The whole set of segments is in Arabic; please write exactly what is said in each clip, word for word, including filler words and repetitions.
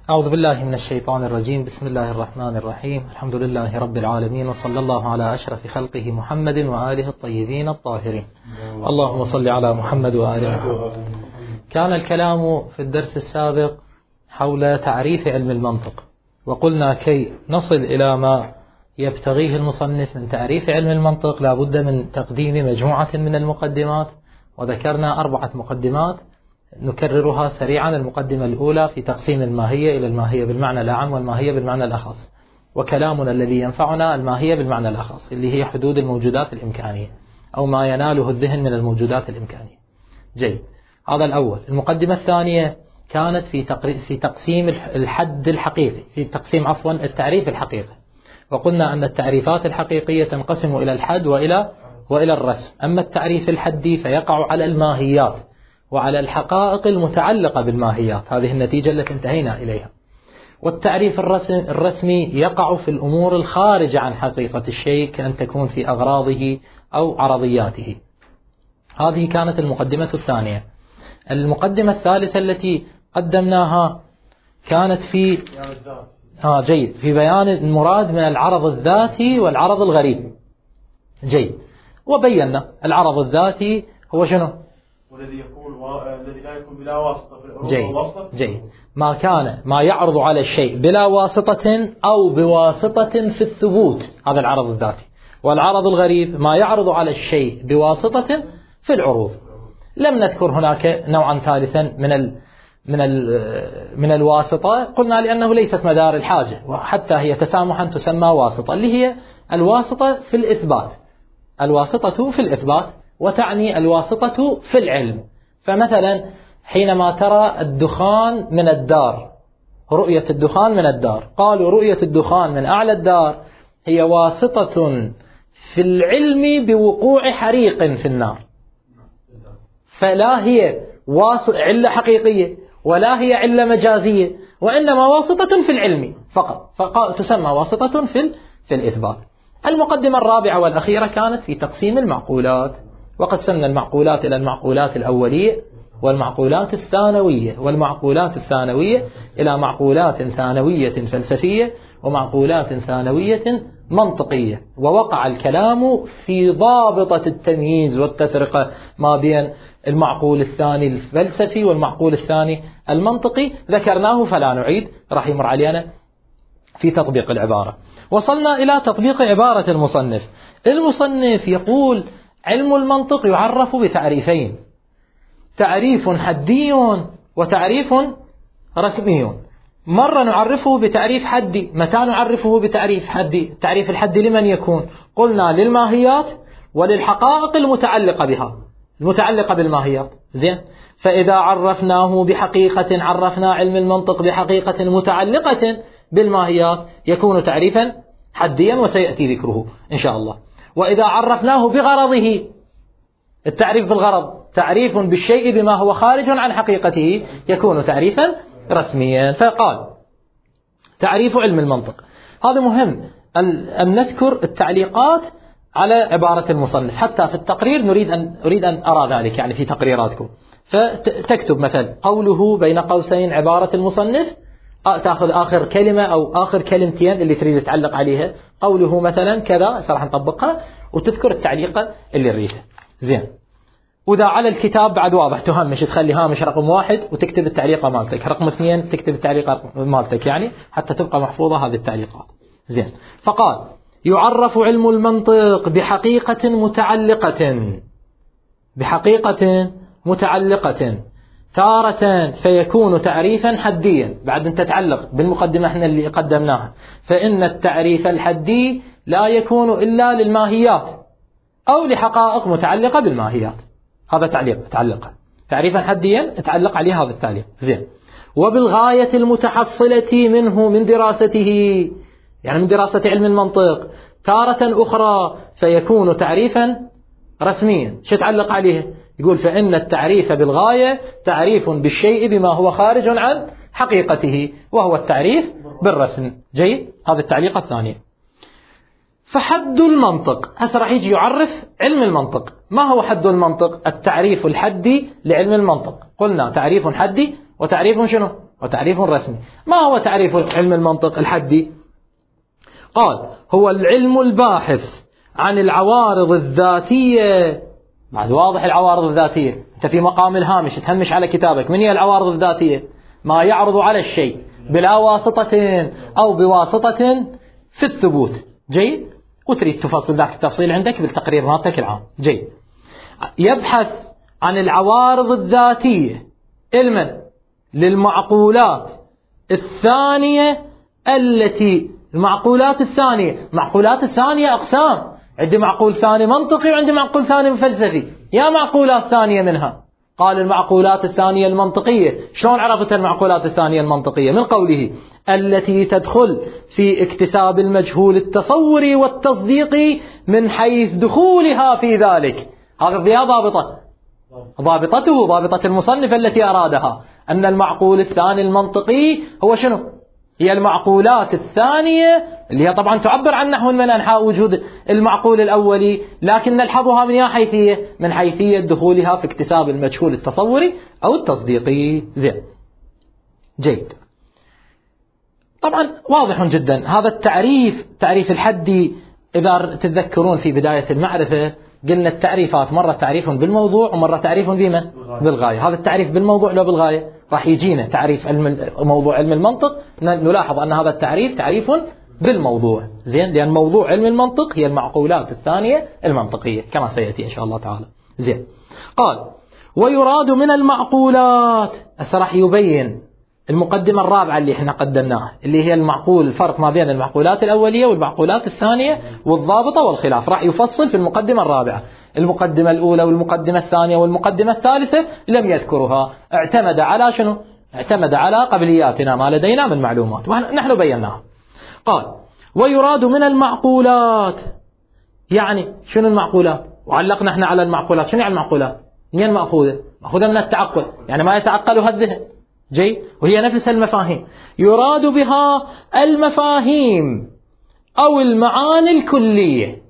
أعوذ بالله من الشيطان الرجيم. بسم الله الرحمن الرحيم. الحمد لله رب العالمين، وصلى الله على أشرف خلقه محمد وآله الطيبين الطاهرين. اللهم صل على محمد وآله محمد. كان الكلام في الدرس السابق حول تعريف علم المنطق، وقلنا كي نصل إلى ما يبتغيه المصنف من تعريف علم المنطق لا بد من تقديم مجموعة من المقدمات، وذكرنا أربعة مقدمات نكررها سريعا. المقدمة الأولى في تقسيم الماهية إلى الماهية بالمعنى الأعم والماهية بالمعنى الأخص، وكلامنا الذي ينفعنا الماهية بالمعنى الأخص اللي هي حدود الموجودات الإمكانية أو ما يناله الذهن من الموجودات الإمكانية. جيد، هذا الأول. المقدمة الثانية كانت في في تقسيم الحد الحقيقي، في تقسيم عفوا التعريف الحقيقي، وقلنا أن التعريفات الحقيقية تنقسم إلى الحد وإلى وإلى الرسم. أما التعريف الحدي فيقع على الماهيات وعلى الحقائق المتعلقة بالماهيات، هذه النتيجة التي انتهينا إليها. والتعريف الرسمي يقع في الأمور الخارجة عن حقيقة الشيء، كأن تكون في أغراضه أو عرضياته. هذه كانت المقدمة الثانية. المقدمة الثالثة التي قدمناها كانت في آه جيد في بيان المراد من العرض الذاتي والعرض الغريب. جيد، وبينا العرض الذاتي هو شنو؟ والذي يكون و... الذي لا يكون بلا واسطة في العروض. جيد. جيد، ما كان ما يعرض على الشيء بلا واسطة أو بواسطة في الثبوت، هذا العرض الذاتي. والعرض الغريب ما يعرض على الشيء بواسطة في العروض. لم نذكر هناك نوعا ثالثا من ال من ال من الواسطة، قلنا لأنه ليست مدار الحاجة، وحتى هي تسامحا تسمى واسطة، اللي هي الواسطة في الإثبات. الواسطة في الإثبات وتعني الواسطة في العلم. فمثلا حينما ترى الدخان من الدار، رؤية الدخان من الدار، قالوا رؤية الدخان من أعلى الدار هي واسطة في العلم بوقوع حريق في النار، فلا هي علة حقيقية ولا هي علة مجازية، وإنما واسطة في العلم فقط، فتسمى واسطة في في الإثبات. المقدمة الرابعة والأخيرة كانت في تقسيم المعقولات، وقسمنا المعقولات إلى المعقولات الأولية والمعقولات الثانوية، والمعقولات الثانوية إلى معقولات ثانوية فلسفية ومعقولات ثانوية منطقية. ووقع الكلام في ضابطة التمييز والتفرقة ما بين المعقول الثاني الفلسفي والمعقول الثاني المنطقي، ذكرناه فلا نعيد، راح يمر علينا في تطبيق العبارة. وصلنا إلى تطبيق عبارة المصنف. المصنف يقول علم المنطق يعرف بتعريفين، تعريف حدي وتعريف رسمي. مرة نعرفه بتعريف حدي. متى نعرفه بتعريف حدي؟ التعريف الحدي لمن يكون؟ قلنا للماهيات وللحقائق المتعلقة بها، المتعلقة بالماهيات. زين، فإذا عرفناه بحقيقة، عرفنا علم المنطق بحقيقة متعلقة بالماهيات، يكون تعريفا حديا وسيأتي ذكره إن شاء الله. وإذا عرفناه بغرضه، التعريف بالغرض تعريف بالشيء بما هو خارج عن حقيقته، يكون تعريفا رسميا. فقال تعريف علم المنطق. هذا مهم أن نذكر التعليقات على عبارة المصنف، حتى في التقرير نريد أن أريد أن أرى ذلك، يعني في تقريراتكم. فتكتب مثلا قوله بين قوسين عبارة المصنف، تأخذ آخر كلمة أو آخر كلمتين اللي تريد تعلق عليها، قوله مثلا كذا، راح نطبقها وتذكر التعليقة اللي نريدها. زين، وإذا على الكتاب بعد واضح تهمش، تخلي هامش رقم واحد وتكتب التعليقة مالتك، رقم اثنين تكتب التعليقة مالتك، يعني حتى تبقى محفوظة هذه التعليقات. زين، فقال يعرف علم المنطق بحقيقة متعلقة، بحقيقة متعلقة تارة فيكون تعريفا حديا. بعد أن تتعلق بالمقدمة احنا اللي قدمناها، فإن التعريف الحدي لا يكون إلا للماهيات أو لحقائق متعلقة بالماهيات. هذا تعليق تعلق تعريفا حديا تعلق عليه هذا التعليق. زين، وبالغاية المتحصلة منه من دراسته، يعني من دراسة علم المنطق، تارة أخرى فيكون تعريفا رسميا. شو تعلق عليه؟ يقول فإن التعريف بالغاية تعريف بالشيء بما هو خارج عن حقيقته، وهو التعريف بالرسم. جيد، هذا التعليق الثاني. فحد المنطق، هسه راح يجي يعرف علم المنطق. ما هو حد المنطق؟ التعريف الحدي لعلم المنطق. قلنا تعريف حدي وتعريف شنو؟ وتعريف رسمي. ما هو تعريف علم المنطق الحدي؟ قال هو العلم الباحث عن العوارض الذاتية. بعد واضح العوارض الذاتية، أنت في مقام الهامش تهمش على كتابك، من هي العوارض الذاتية؟ ما يعرض على الشيء بلا واسطة أو بواسطة في الثبوت. جيد. وتريد تفصل ذاك التفصيل عندك بالتقرير مالتك العام. جيد. يبحث عن العوارض الذاتية علما للمعقولات الثانية التي المعقولات الثانية معقولات الثانية أقسام، عندي معقول ثاني منطقي وعندي معقول ثاني فلسفي. يا معقولات ثانية منها؟ قال المعقولات الثانية المنطقية. شلون عرفت المعقولات الثانية المنطقية؟ من قوله التي تدخل في اكتساب المجهول التصوري والتصديقي من حيث دخولها في ذلك. هذا يا ضابطة ضابطته ضابطة المصنف التي أرادها أن المعقول الثاني المنطقي هو شنو؟ هي المعقولات الثانية اللي هي طبعا تعبر عن نحو من أنحاء وجود المعقول الأولي، لكن نلحظها من أي حيثية؟ من حيثية دخولها في اكتساب المجهول التصوري أو التصديقي. زين. جيد. طبعا واضح جدا هذا التعريف، تعريف الحدي. إذا تتذكرون في بداية المعرفة قلنا التعريفات مرة تعريف بالموضوع ومرة تعريف بما بالغاية. هذا التعريف بالموضوع لو بالغاية راح يجينا تعريف علم موضوع علم المنطق، نلاحظ أن هذا التعريف تعريف بالموضوع. زين. لأن موضوع علم المنطق هي المعقولات الثانية المنطقية كما سيأتي إن شاء الله تعالى. زين. قال ويراد من المعقولات، هسه راح يبين المقدمة الرابعة اللي احنا قدمناها اللي هي المعقول، الفرق ما بين المعقولات الأولية والمعقولات الثانية والضابطة والخلاف. راح يفصل في المقدمة الرابعة. المقدمة الأولى والمقدمة الثانية والمقدمة الثالثة لم يذكرها، اعتمد على شنو؟ اعتمد على قبلياتنا ما لدينا من معلومات ونحن بيناها. قال ويراد من المعقولات، يعني شنو المعقولات؟ وعلقنا احنا على المعقولات. شنو يعني المعقولات؟ منين مأخوذة؟ مأخوذة من التعقل، يعني ما يتعقلها الذهن. جيد. وهي نفس المفاهيم. يراد بها المفاهيم أو المعاني الكلية.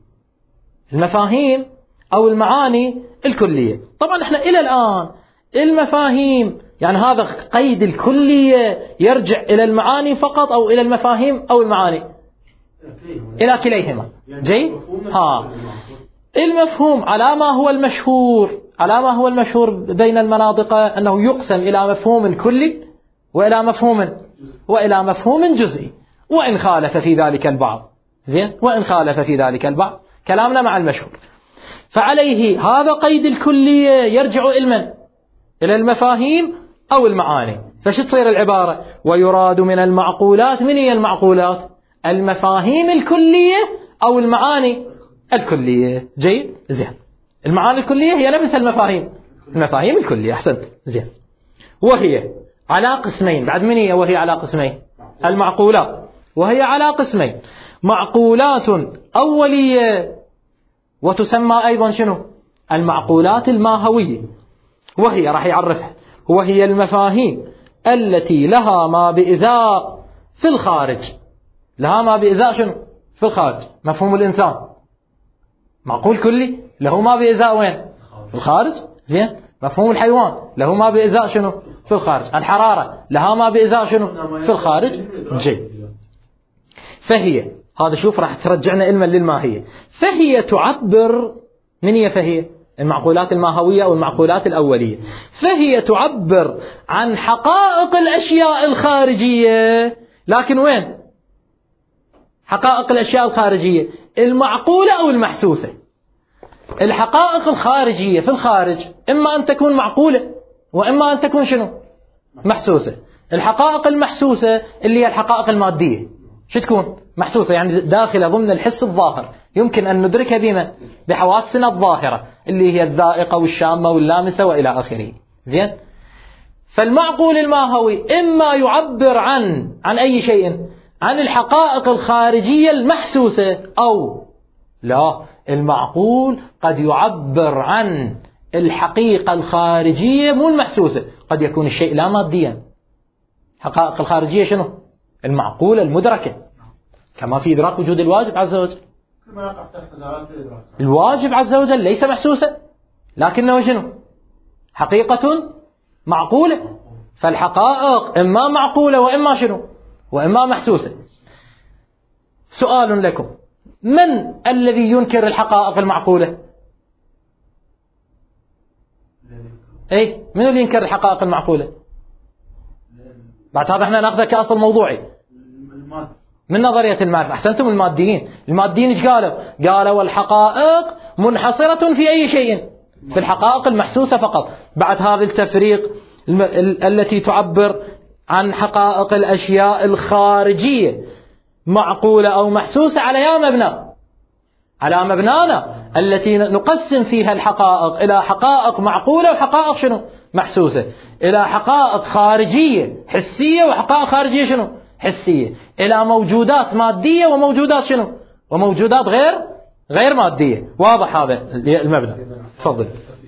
المفاهيم أو المعاني الكلية. طبعا احنا إلى الآن المفاهيم يعني هذا قيد الكلية يرجع إلى المعاني فقط أو إلى المفاهيم أو المعاني؟ إلى كليهما. جيد. ها المفهوم على ما هو المشهور، على ما هو المشهور بين المناطق أنه يقسم إلى مفهوم كلي وإلى مفهوم وإلى مفهوم جزئي، وإن خالف في ذلك البعض. زين. وإن خالف في ذلك البعض كلامنا مع المشهور. فعليه هذا قيد الكلية يرجع إلى إلى المفاهيم أو المعاني. فش تصير العبارة؟ ويراد من المعقولات. من هي المعقولات؟ المفاهيم الكلية أو المعاني الكلية. جيد. زين. المعاني الكلية هي نفس المفاهيم، المفاهيم الكلية. أحسنت. زين. وهي على قسمين. بعد من هي وهي على قسمين؟ المعقولات. وهي على قسمين، معقولات أولية وتسمى أيضا شنو؟ المعقولات الماهوية. وهي راح يعرفها، وهي المفاهيم التي لها ما بإزاء في الخارج. لها ما بإزاء شنو؟ في الخارج. مفهوم الإنسان معقول كلي له ما بإزاء وين؟ في الخارج. زين. مفهوم الحيوان له ما بإزاء شنو؟ في الخارج. الحرارة لها ما بإزاء شنو؟ في الخارج. جيد. فهي هذا شوف راح ترجعنا علما للماهية. فهي تعبر. من هي فهي؟ المعقولات الماهوية أو المعقولات الأولية. فهي تعبر عن حقائق الأشياء الخارجية، لكن وين حقائق الأشياء الخارجية؟ المعقولة أو المحسوسة. الحقائق الخارجية في الخارج إما أن تكون معقولة وإما أن تكون شنو؟ محسوسة. الحقائق المحسوسة اللي هي الحقائق المادية شو تكون؟ محسوسة، يعني داخلة ضمن الحس الظاهر، يمكن أن ندركها بما بحواسنا الظاهرة اللي هي الذائقة والشامة واللامسة وإلى آخره. زين. فالمعقول الماهوي إما يعبر عن عن أي شيء، عن الحقائق الخارجية المحسوسة، أو لا، المعقول قد يعبر عن الحقيقة الخارجية مو المحسوسة. قد يكون الشيء لا ماديا. حقائق الخارجية شنو؟ المعقولة المدركة، كما في إدراك وجود الواجب عز وجل. الواجب عز وجل ليس محسوسا، لكنه شنو؟ حقيقة معقولة. فالحقائق إما معقولة وإما شنو وإما محسوسة. سؤال لكم، من الذي ينكر الحقائق المعقولة؟ اي من اللي ينكر الحقائق المعقولة؟ بعد هذا احنا ناخذه كأصل موضوعي من نظرية المعرفة. احسنتم. الماديين الماديين ايش قالوا؟ قالوا والحقائق منحصرة في اي شيء؟ في الحقائق المحسوسة فقط. بعد هذا التفريق الم... ال... التي تعبر عن حقائق الاشياء الخارجية معقولة او محسوسة على يا مبنى على مبنانا التي نقسم فيها الحقائق إلى حقائق معقولة وحقائق شنو محسوسة، إلى حقائق خارجية حسية وحقائق خارجية شنو حسية، إلى موجودات مادية وموجودات شنو وموجودات غير غير مادية. واضح هذا المبنى؟ تفضل.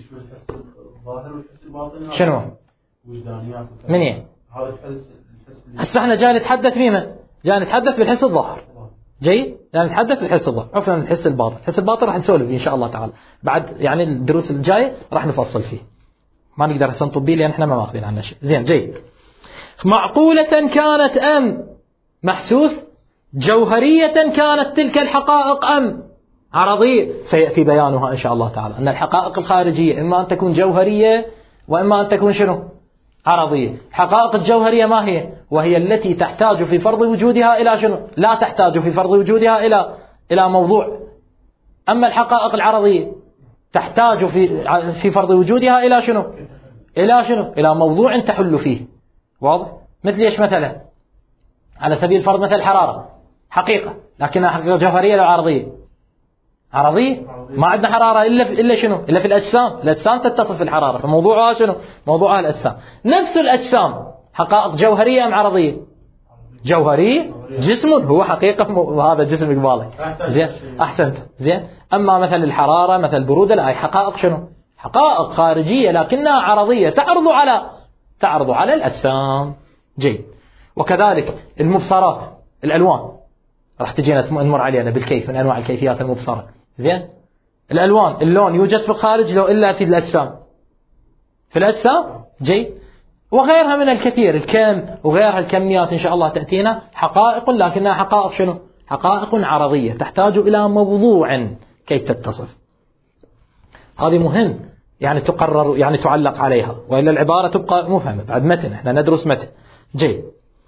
شنو من ايه هسه احنا جاي نتحدث فيما جاي نتحدث بالحس الظاهر. جيد، يعني نتحدث بالحس الظاهر. عفوا الحس الباطن. الحس الباطن راح نسولف فيه ان شاء الله تعالى بعد، يعني الدروس الجايه راح نفصل فيه، ما نقدر هسه نطبيه لان احنا ما ماخذين عنه شيء. زين. جيد. معقولة كانت ام محسوس، جوهرية كانت تلك الحقائق ام عرضية، سيأتي بيانها ان شاء الله تعالى. ان الحقائق الخارجية اما ان تكون جوهرية واما ان تكون شنو عرضية. الحقائق الجوهرية ما هي؟ وهي التي تحتاج في فرض وجودها إلى شنو؟ لا تحتاج في فرض وجودها إلى إلى موضوع. أما الحقائق العرضية تحتاج في في فرض وجودها إلى شنو؟ إلى شنو؟ إلى موضوع تحل فيه. واضح؟ مثل إيش مثلا؟ على سبيل الفرض مثل الحرارة، حقيقة لكنها حقيقة جوهرية أو عرضية؟ عرضية. ما عندنا حرارة إلا في إلا شنو؟ إلا في الأجسام. الأجسام تتصف بالحرارة، فموضوعها شنو؟ موضوعها الأجسام. نفس الأجسام حقائق جوهرية أم عرضية؟ جوهرية. جسم هو حقيقة وهذا جسم قبالك. زين. أحسنت. زين. أما مثل الحرارة مثل البرودة لا، هي حقائق شنو؟ حقائق خارجية لكنها عرضية تعرض على تعرض على الأجسام. جيد. وكذلك المبصرات، الألوان راح تجينا نمر علينا بالكيف من أنواع الكيفيات المبصرة. زين. الألوان، اللون يوجد في الخارج لو إلا في الأجسام. في الأجسام. جيد. وغيرها من الكثير، الكم وغيرها الكميات إن شاء الله تأتينا حقائق لكنها حقائق شنو؟ حقائق عرضية تحتاج إلى موضوع كي تتصف. هذه مهم يعني تقرر يعني تعلق عليها، وإلا العبارة تبقى مفهمة. بعد متن احنا ندرس متن. جيد.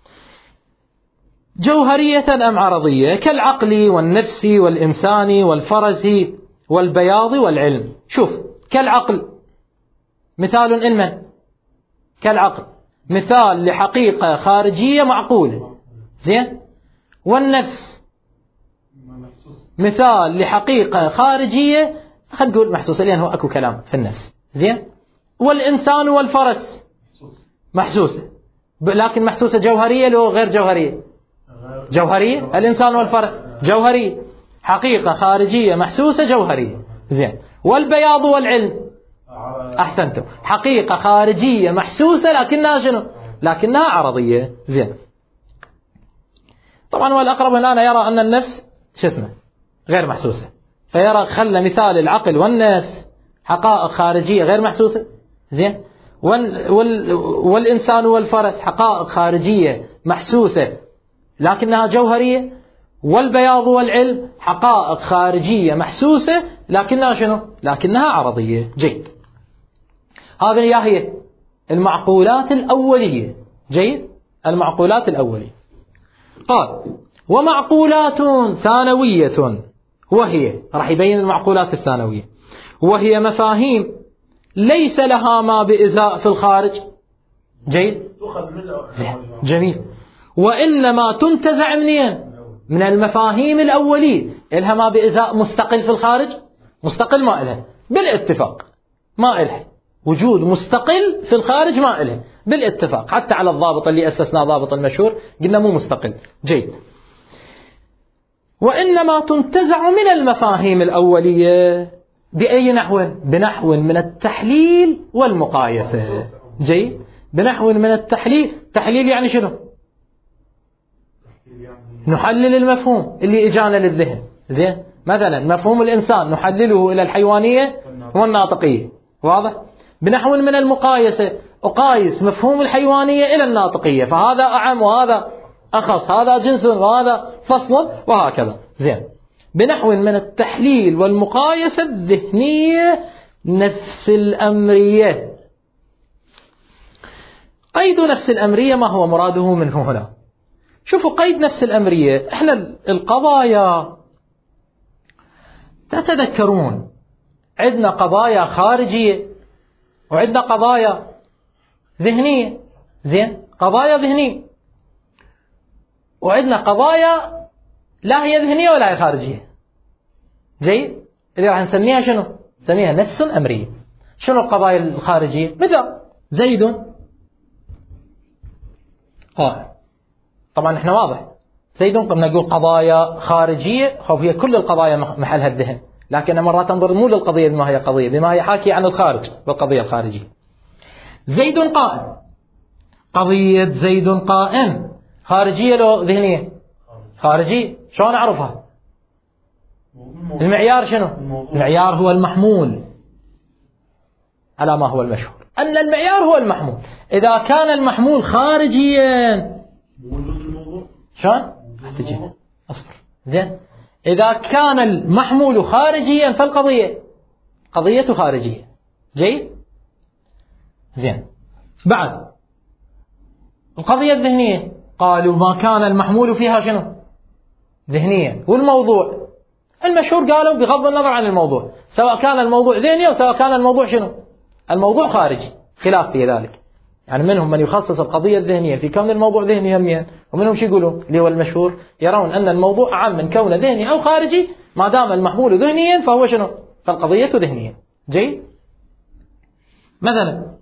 جوهرية أم عرضية؟ كالعقل والنفس والإنسان والفرس والبياض والعلم. شوف، كالعقل مثال علما، كالعقل مثال لحقيقة خارجية معقولة. زين. والنفس مثال لحقيقة خارجية خلينا نقول محسوسة لأن هو أكو كلام في النفس. زين. والإنسان والفرس محسوسة لكن محسوسة جوهرية لو غير جوهرية؟ جوهرية. الإنسان والفرس جوهرية، حقيقة خارجية محسوسة جوهرية. زين. والبياض والعلم أحسنتم، حقيقة خارجية محسوسة لكنها شنو؟ لكنها عرضية. زين. طبعا والأقرب هنا يرى أن النفس شو اسمه غير محسوسة، فيرى خلى مثال العقل والنفس حقائق خارجية غير محسوسة. زين. وال وال والإنسان والفرس حقائق خارجية محسوسة لكنها جوهرية. والبياض والعلم حقائق خارجية محسوسة لكنها شنو؟ لكنها عرضية. جيد. هذه هي المعقولات الأولية. جيد. المعقولات الأولية. قال ومعقولات ثانوية، وهي راح يبين المعقولات الثانوية، وهي مفاهيم ليس لها ما بإزاء في الخارج. جيد. جميل. وإنما تنتزع منين؟ من المفاهيم الأولية. إلها ما بإزاء مستقل في الخارج؟ مستقل ما إلها بالاتفاق، ما إلها وجود مستقل في الخارج، ما إلها بالاتفاق. حتى على الضابط اللي أسسنا ضابط المشهور قلنا مو مستقل. جيد. وإنما تنتزع من المفاهيم الأولية بأي نحو؟ بنحو من التحليل والمقايسة. جيد. بنحو من التحليل. تحليل يعني شنو؟ نحلل المفهوم اللي إجانا للذهن. زين. مثلا مفهوم الإنسان نحلله إلى الحيوانية والناطقية. واضح؟ بنحو من المقايسة أقايس مفهوم الحيوانية إلى الناطقية، فهذا أعم وهذا أخص، هذا جنس وهذا فصل وهكذا. زين. بنحو من التحليل والمقايسة الذهنية نفس الأمرية. قيد نفس الأمرية ما هو مراده منه هنا؟ شوفوا قيد نفس الأمرية، احنا القضايا تتذكرون عندنا قضايا خارجية وعندنا قضايا ذهنية. زين. قضايا ذهنية وعندنا قضايا لا هي ذهنية ولا هي خارجية. جيد. اللي راح نسميها شنو؟ نسميها نفس أمرية. شنو القضايا الخارجية؟ مثل زيد قائم. طبعا احنا واضح زيد قمنا نقول قضايا خارجية، خب هي كل القضايا محلها الذهن، لكن مرات تنظر مو للقضية بما هي قضية، بما هي حاكية عن الخارج بالقضية الخارجية. زيد قائم. قضية زيد قائم خارجية لو ذهنية؟ خارجية. شلون أعرفها؟ المعيار شنو؟ المعيار هو المحمول على ما هو المشهور، أن المعيار هو المحمول. إذا كان المحمول خارجيا شلون؟ تجي أصبر. زين. إذا كان المحمول خارجيا فالقضية قضية خارجية. جيد. زين. بعد القضية الذهنية قالوا ما كان المحمول فيها شنو؟ ذهنيا. والموضوع المشهور قالوا بغض النظر عن الموضوع، سواء كان الموضوع ذهني أو سواء كان الموضوع شنو؟ الموضوع خارجي، خلاف في ذلك. يعني منهم من يخصص القضية الذهنية في كون الموضوع ذهني هميا، ومنهم شو يقولون اللي هو المشهور يرون أن الموضوع أعم من كونه ذهني أو خارجي، ما دام المحمول ذهنيا فهو شنو؟ فالقضية ذهنية. جيد. مثلا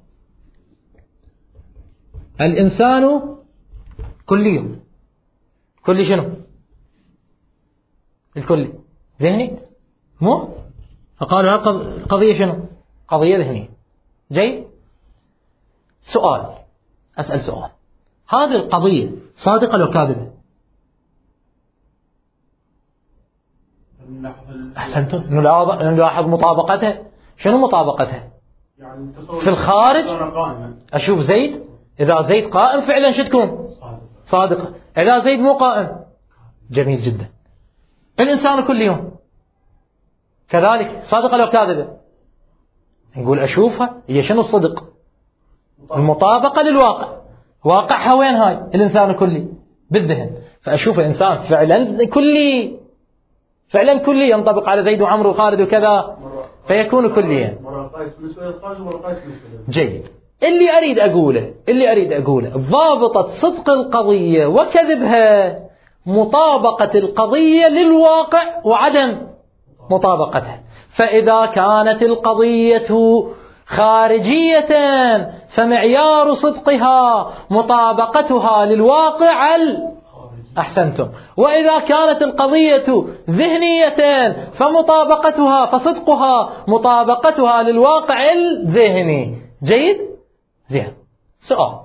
الإنسان كلي. كلي شنو؟ الكلي ذهني؟ مو؟ فقالوا القضية شنو؟ قضية ذهنية. جيد. سؤال، أسأل سؤال، هذه القضية صادقة لو كاذبة؟ أحسنتم. نلاحظ مطابقتها. شنو مطابقتها؟ في الخارج أشوف زيد، إذا زيد قائم فعلا شو تكون؟ صادقة. إذا زيد مو قائم جميل جدا. الإنسان كل يوم كذلك صادقة لو كاذبة؟ نقول أشوفها هي شنو الصدق؟ المطابقة للواقع. واقعها وين هاي؟ الإنسان كلي بالذهن، فأشوف الإنسان فعلا كلي، فعلا كلي ينطبق على زيد وعمرو وخالد وكذا، فيكون كليا. جيد. اللي أريد أقوله اللي أريد أقوله ضابطة صدق القضية وكذبها مطابقة القضية للواقع وعدم مطابقتها. فإذا كانت القضية خارجية فمعيار صدقها مطابقتها للواقع ال... أحسنتم. وإذا كانت القضية ذهنية فمطابقتها فصدقها مطابقتها للواقع الذهني. جيد. زين. سؤال،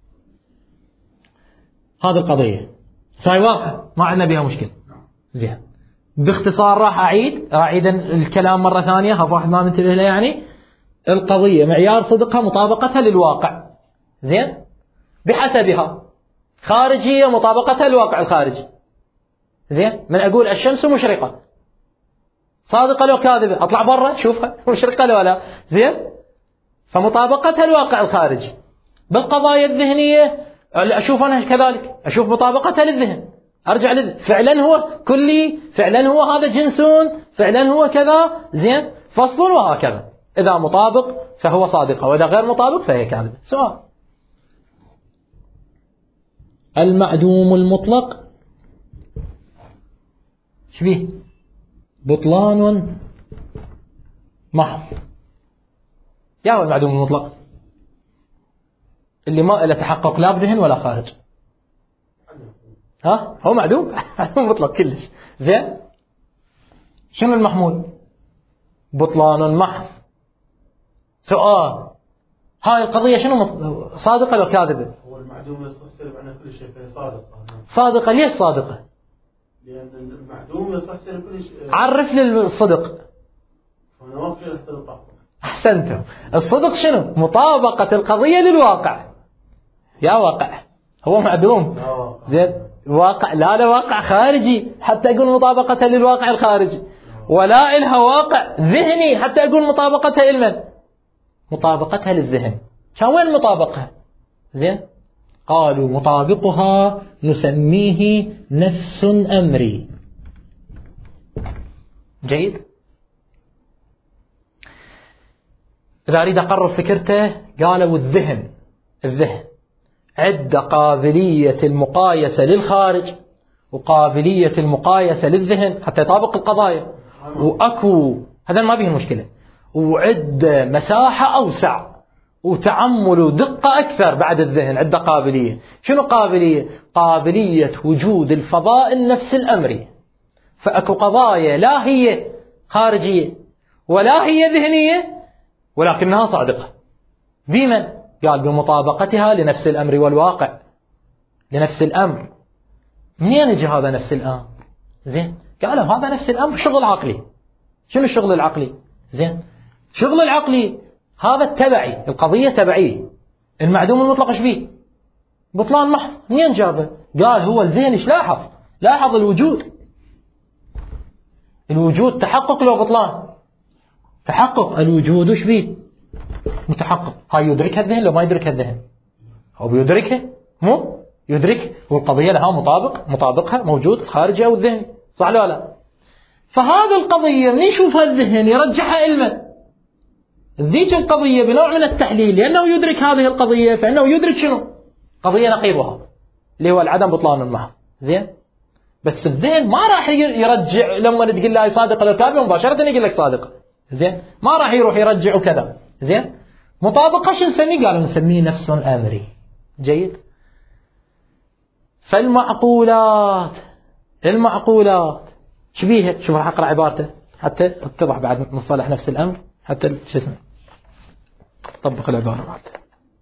هذه القضية صحيح واضحة ما عندنا بها مشكلة. زين. باختصار راح أعيد أعيد الكلام مرة ثانية، خاف واحد ما منتبه له. يعني القضية معيار صدقها مطابقتها للواقع. زين. بحسبها خارجية مطابقتها للواقع الخارجي. زين. من أقول الشمس مشرقة صادقة لو كاذبة؟ أطلع برا شوفها مشرقة لو لا. زين. فمطابقتها الواقع الخارجي. بالقضايا الذهنية أشوف أنا كذلك، أشوف مطابقتها للذهن، أرجع للذهن فعلا هو كلي، فعلا هو هذا جنسون، فعلا هو كذا. زين. فصل وهكذا. إذا مطابق فهو صادق، وإذا غير مطابق فهي كاذبة. سؤال، المعدوم المطلق شبيه بطلان محض. يا هو المعدوم المطلق اللي ما له تحقق لا بذهن ولا خارج. ها هو معدوم معدوم مطلق كلش. زين. شنو المحمول؟ بطلان محض. سؤال، هاي القضية شنو صادقة لو كاذبة؟ هو المعدوم يصير معنى كل شيء فهي صادقة. صادقة. ليش صادقة؟ لأن المعدوم يصير كل شيء. عرف لي الصدق. أنا ما في حتى الطاقة. أحسنتم. الصدق شنو؟ مطابقة القضية للواقع. يا واقع هو معدوم زين، الواقع لا لا واقع خارجي حتى أقول مطابقة للواقع الخارجي، ولا إلها واقع ذهني حتى أقول مطابقتها إلمن؟ مطابقتها للذهن. كان وين مطابقها؟ زين، قالوا مطابقها نسميه نفس أمري. جيد. إذا أريد أقرب فكرته قالوا الذهن الذهن عدة قابلية المقايسة للخارج وقابلية المقايسة للذهن حتى يطابق القضايا، وأكو هذا ما فيه مشكلة، وعدة مساحة أوسع وتعمل ودقة أكثر بعد الذهن. عدة قابلية. شنو قابلية؟ قابلية وجود الفضاء النفس الأمري. فأكو قضايا لا هي خارجية ولا هي ذهنية ولكنها صادقة. بمن؟ قال بمطابقتها لنفس الأمر والواقع. لنفس الأمر. منين يجي هذا نفس الأمر؟ زين، قالوا هذا نفس الأمر شغل عقلي. شنو الشغل العقلي؟ زين، شغل العقلي هذا التبعي، القضية تبعية. المعدوم المطلق ايش بيه؟ بطلان محض. منين جابه؟ قال هو الذهن ايش لاحظ؟ لاحظ الوجود. الوجود تحقق لو بطلان؟ تحقق. الوجود ايش بيه؟ متحقق. هاي يدركها الذهن لو ما يدركها الذهن؟ هو بيدركها مو يدرك، والقضية لها مطابق، مطابقها موجود خارجها والذهن، صح لا لا؟ فهذا القضية من يشوفها الذهن يرجحها علما. ذيك القضية بنوع من التحليل لأنه يدرك هذه القضية، فإنه يدرك شنو؟ قضية نقيضها اللي هو العدم بطلان المحض. زين، بس الذهن ما راح يرجع لما تقول له صادق لو كاذب مباشرة يقول لك صادق. زين، ما راح يروح يرجع وكذا. زين، مطابقة شو نسميه؟ قالوا نسميه نفس أمري. جيد. فالمعقولات المعقولات شبيهة. شوف راح أقرأ عبارته حتى اتضح بعد مصطلح نفس الأمر حتى شو اسمه طبق العبارة بعد.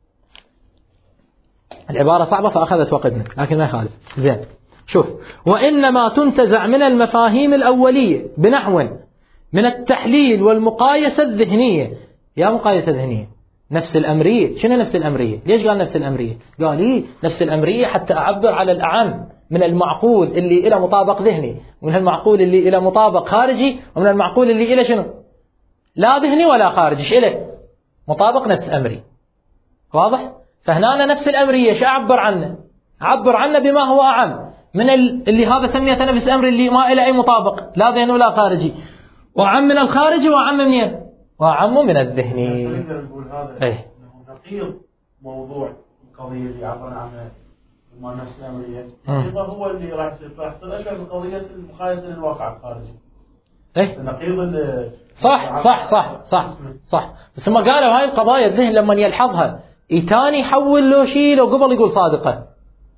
العبارة صعبة فأخذت وقتنا لكن ما يخالف. زين، شوف، وإنما تنتزع من المفاهيم الأولية بنحو من التحليل والمقايسة الذهنية. يا مقايسة ذهنية نفس الأمرية. شنو نفس الأمرية؟ ليش قال نفس الأمرية؟ قال إيه نفس الأمرية حتى أعبر على الأعم من المعقول اللي إلى مطابق ذهني، ومن المعقول اللي إلى مطابق خارجي، ومن المعقول اللي إلى شنو؟ لا ذهني ولا خارجي. إيش إله؟ مطابق نفس أمري. واضح؟ فهنا نفس الأمرية شو أعبر عنه؟ أعبر عنه بما هو أعم من اللي هذا سميته نفس أمري اللي ما إلى أي مطابق لا ذهني ولا خارجي، وأعم من الخارجي وأعم منين؟ وأعم من الذهني. نقدر نقول هذا إيه؟ نقيض موضوع القضية اللي عبرنا عنها ما نفس الأمرية. نقيضه هو اللي راح يصير راح يصير أشبه بقضية المقايسة للواقع الخارجي. إيه؟ نقيض صح صح صح صح صح. بس ما قالوا هاي القضايا الذهن لما يلحظها يتاني يحول له شيء لو قبل يقول صادقة.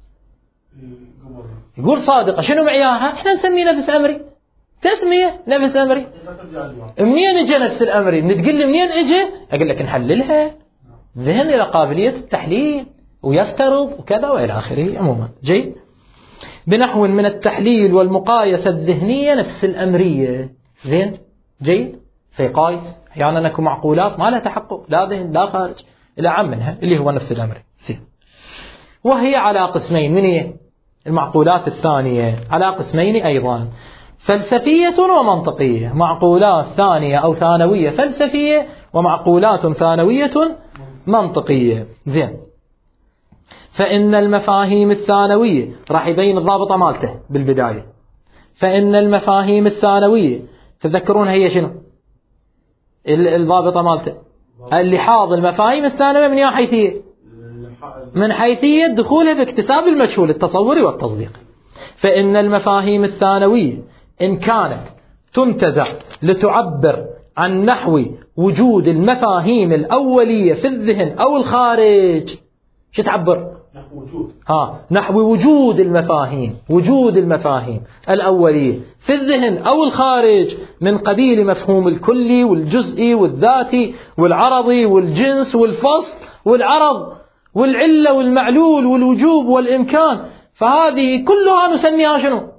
يقول صادقة شنو معياها؟ احنا نسميه نفس أمري. تسمية نفس أمري. منين اجى نفس الأمري؟ من تقول لي منين اجى؟ أقول لك نحللها. ذهن إلى قابلية التحليل ويفترض وكذا وإلى آخره. عموما جيد. بنحو من التحليل والمقايسة الذهنية نفس الأمرية. زين جيد. فيقايس أحيانا أنكم معقولات ما لها تحقق لا ذهن لا خارج إلى عم منها اللي هو نفس الأمر. وهي على قسمين. من هي المعقولات الثانية؟ على قسمين أيضا، فلسفية ومنطقية. معقولات ثانية أو ثانوية فلسفية، ومعقولات ثانوية منطقية. زين، فإن المفاهيم الثانوية راح يبين الضابطة مالته بالبداية. فإن المفاهيم الثانوية تذكرون هي شنو الضابطة مالته؟ اللحاظ المفاهيم الثانوية من يا حيثية؟ من حيثية دخولها في اكتساب المجهول التصوري والتطبيقي. فإن المفاهيم الثانوية إن كانت تنتزع لتعبر عن نحو وجود المفاهيم الأولية في الذهن أو الخارج. شو تعبر؟ نحو وجود. ها نحو وجود المفاهيم، وجود المفاهيم الأولية في الذهن أو الخارج من قبيل مفهوم الكلي والجزئي والذاتي والعرضي والجنس والفصل والعرض والعلة والمعلول والوجوب والإمكان. فهذه كلها نسميها شنو؟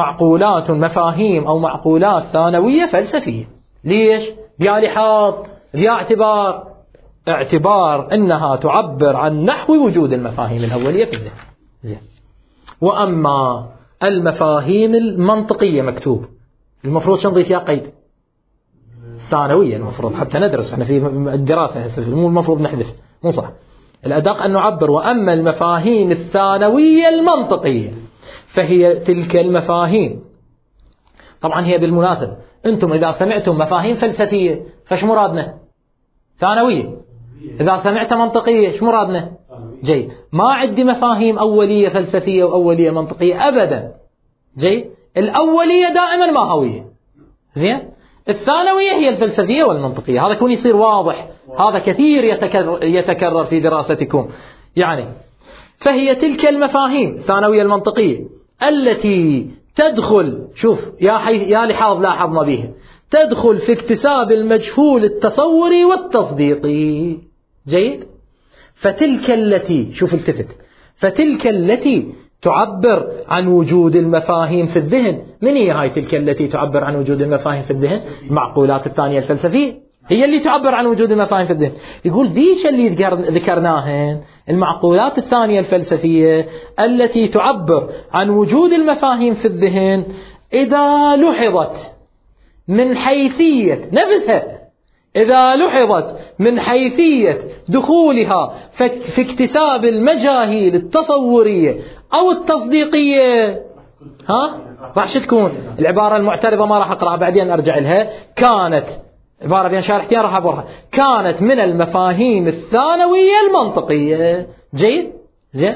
معقولات مفاهيم أو معقولات ثانوية فلسفية. ليش؟ بيالحاظ ذي اعتبار اعتبار أنها تعبر عن نحو وجود المفاهيم الأولية في الذهن. زين. وأما المفاهيم المنطقية مكتوب، المفروض شنضيف فيها قيد ثانوية، المفروض حتى ندرس احنا في الدراسة، مو المفروض نحذف، مو صح. الأدق أن نعبر وأما المفاهيم الثانوية المنطقية فهي تلك المفاهيم. طبعا هي بالمناسبة أنتم إذا سمعتم مفاهيم فلسفية فش مرادنا؟ ثانوية. إذا سمعت منطقية شو مرادنا؟ جيد. ما عندي مفاهيم أولية فلسفية وأولية منطقية أبدا. جيد. الأولية دائما ماهوية. زين. الثانوية هي الفلسفية والمنطقية. هذا كون يصير واضح، هذا كثير يتكرر, يتكرر في دراستكم. يعني فهي تلك المفاهيم الثانوية المنطقية التي تدخل، شوف يا حي يا لحاظ لاحظنا بها، تدخل في اكتساب المجهول التصوري والتصديقي. جيد. فتلك التي، شوف التفت، فتلك التي تعبر عن وجود المفاهيم في الذهن. من هي هاي تلك التي تعبر عن وجود المفاهيم في الذهن؟ المعقولات الثانية الفلسفية هي اللي تعبر عن وجود المفاهيم في الذهن. يقول ذيش اللي ذكرناهن المعقولات الثانية الفلسفية التي تعبر عن وجود المفاهيم في الذهن إذا لحظت من حيثية نفسها، إذا لحظت من حيثية دخولها في اكتساب المجاهيل التصورية أو التصديقية، ها راح تكون العبارة المعترضة، ما راح أقرأ بعدين أرجع لها، كانت عبارة بين شارحتين راح أبورها، كانت من المفاهيم الثانوية المنطقية. جيد. زين.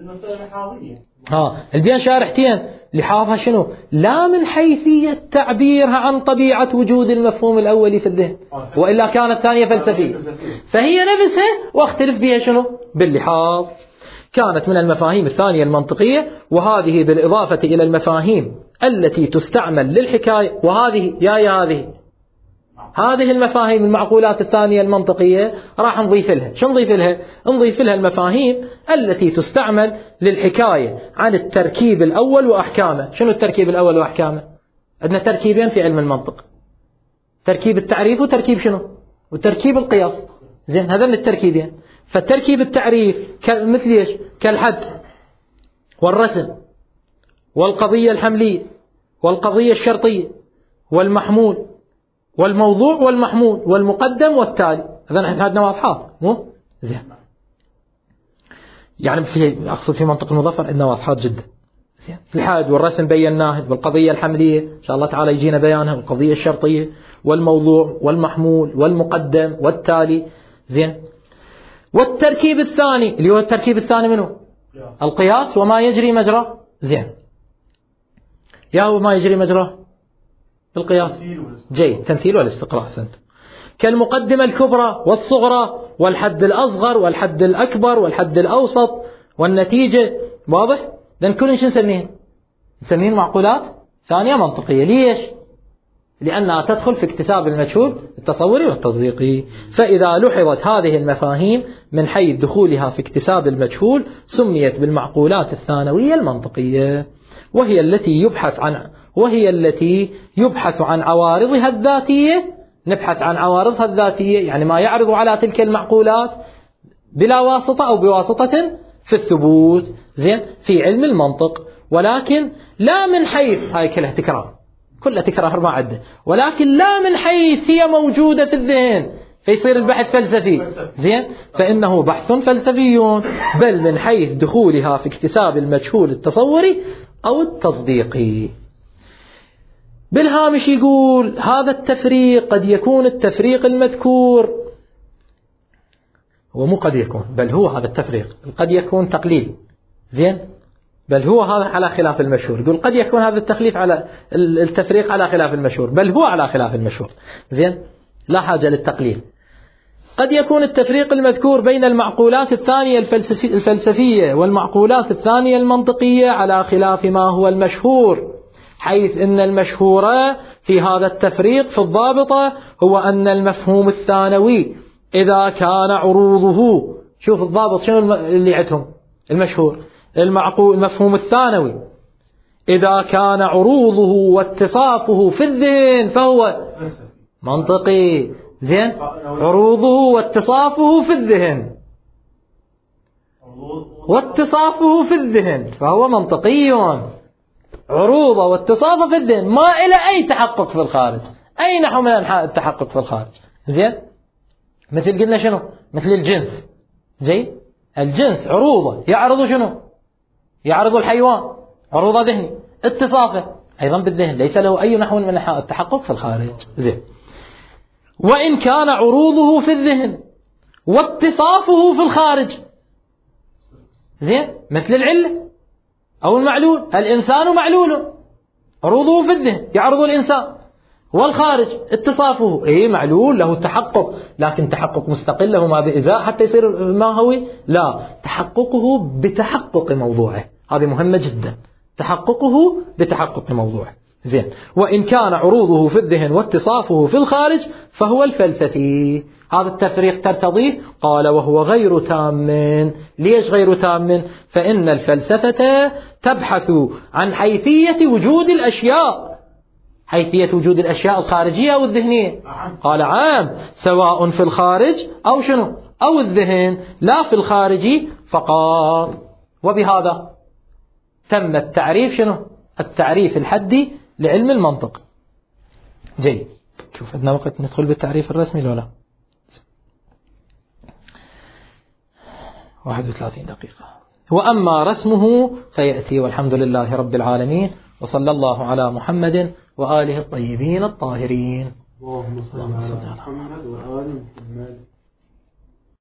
ها البين شارحتين لحافها شنو؟ لا من حيثية تعبيرها عن طبيعة وجود المفهوم الأولي في الذهن، وإلا كانت ثانية فلسفية، فهي نفسها واختلف بها شنو؟ باللحاظ. كانت من المفاهيم الثانية المنطقية، وهذه بالإضافة إلى المفاهيم التي تستعمل للحكاية. وهذه يا يا هذه هذه المفاهيم المعقولات الثانية المنطقية راح نضيف لها، شو نضيف لها؟ نضيف لها المفاهيم التي تستعمل للحكاية عن التركيب الأول وأحكامه. شنو التركيب الأول وأحكامه؟ عندنا تركيبين في علم المنطق، تركيب التعريف وتركيب شنو؟ وتركيب القياس. زين. هذا من التركيبين. فالتركيب التعريف مثل ايش؟ كالحد والرسم والقضية الحملية والقضية الشرطية والمحمول والموضوع والمحمول والمقدم والتالي. هذا نحن عندنا واضحات مو؟ زين. يعني في أقصد في منطق المظفر عندنا واضحات جدا. زين. في الحد والرسم بيناه، والقضية الحملية إن شاء الله تعالى يجينا بيانها، والقضية الشرطية والموضوع والمحمول والمقدم والتالي. زين. والتركيب الثاني اللي هو التركيب الثاني منه القياس وما يجري مجرى. زين. يا هو ما يجري مجرى القياس. جيد. تمثيل والاستقراء. سنت. كالمقدمة الكبرى والصغرى والحد الأصغر والحد الأكبر والحد الأوسط والنتيجة. واضح؟ لأن كل شيء نسميه نسميه معقولات ثانية منطقية. ليش؟ لأنها تدخل في اكتساب المجهول التصوري والتصديقي. فإذا لحظت هذه المفاهيم من حيث دخولها في اكتساب المجهول سميت بالمعقولات الثانوية المنطقية، وهي التي يبحث عن وهي التي يبحث عن عوارضها الذاتية. نبحث عن عوارضها الذاتية يعني ما يعرض على تلك المعقولات بلا واسطة أو بواسطة في الثبوت. زين. في علم المنطق، ولكن لا من حيث، هاي كلها تكرار، كلها تكرار ما عده، ولكن لا من حيث هي موجودة في الذهن فيصير البحث فلسفي. زين. فإنه بحث فلسفي، بل من حيث دخولها في اكتساب المجهول التصوري أو التصديقي. بالهامش يقول هذا التفريق قد يكون التفريق المذكور، هو مو قد يكون بل هو هذا التفريق، قد يكون تقليل. زين. بل هو هذا على خلاف المشهور. يقول قد يكون هذا التخليف على التفريق على خلاف المشهور، بل هو على خلاف المشهور. زين. لا حاجة للتقليل. قد يكون التفريق المذكور بين المعقولات الثانية الفلسفية والمعقولات الثانية المنطقية على خلاف ما هو المشهور، حيث أن المشهور في هذا التفريق في الضابطة هو أن المفهوم الثانوي إذا كان عروضه، شوف الضابط شنو اللي عندهم المشهور، المعقول المفهوم الثانوي إذا كان عروضه واتصافه في الذهن فهو منطقي. زين، عروضه واتصافه في الذهن، واتصافه في الذهن فهو منطقي. عروضه واتصافه في الذهن ما إلى أي تحقق في الخارج، أي نحو من أنحاء التحقق في الخارج. زين، مثل قلنا شنو؟ مثل الجنس. جيد، الجنس عروضه يعرض شنو؟ يعرض الحيوان، عروضه ذهني. اتصافه أيضا بالذهن، ليس له أي نحو من أنحاء التحقق في الخارج. زين، وإن كان عروضه في الذهن واتصافه في الخارج، زين، مثل العلة أو المعلول. الإنسان معلول، عروضه في الذهن يعرض الإنسان، والخارج اتصافه إيه معلول له تحقق، لكن تحقق مستقل له ما بإزاء حتى يصير ماهوي، لا، تحققه بتحقق موضوعه. هذه مهمة جدا، تحققه بتحقق موضوعه. زين، وإن كان عروضه في الذهن واتصافه في الخارج فهو الفلسفي. هذا التفريق ترتضيه. قال وهو غير تام. ليش غير تام؟ فإن الفلسفة تبحث عن حيثية وجود الأشياء، حيثية وجود الأشياء الخارجية أو الذهنية. قال عام، سواء في الخارج أو شنو أو الذهن، لا في الخارج فقط. وبهذا تم التعريف شنو؟ التعريف الحدي لعلم المنطق. جيد، شوف عندنا وقت ندخل بالتعريف الرسمي ولا لا؟ واحد وثلاثين دقيقة. وأما رسمه فيأتي، والحمد لله رب العالمين، وصلى الله على محمد وآله الطيبين الطاهرين. اللهم صل على محمد وآل محمد.